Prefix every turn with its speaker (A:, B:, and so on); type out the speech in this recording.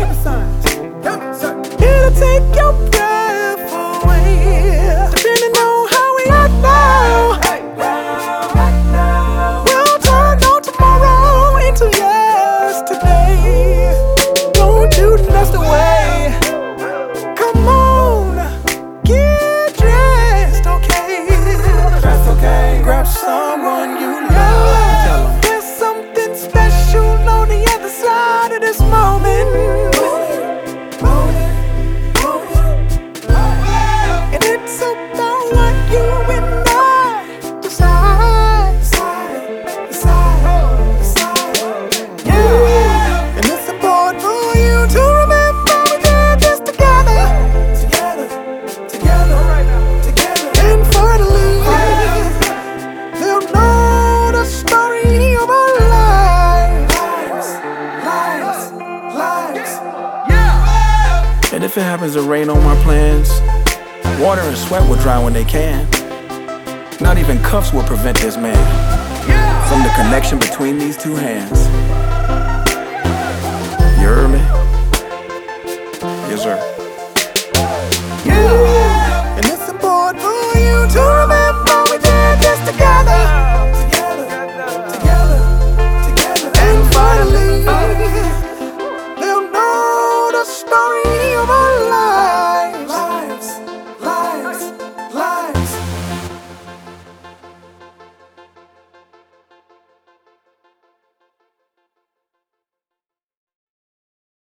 A: It'll take your breath away, depending on how we act now. We'll turn on tomorrow into yesterday. Don't you that's the way. Come on, get dressed, okay?
B: That's okay.
A: Grab someone you love. There's something special on the other side of this moment. And it's about what you and I decide. Yeah. And it's important for you to remember we did this together. And finally, they'll know the story of our lives.
B: And if it happens to rain on my plans, water and sweat will dry when they can. Not even cuffs will prevent this man from the connection between these two hands. You heard me? Yes, sir.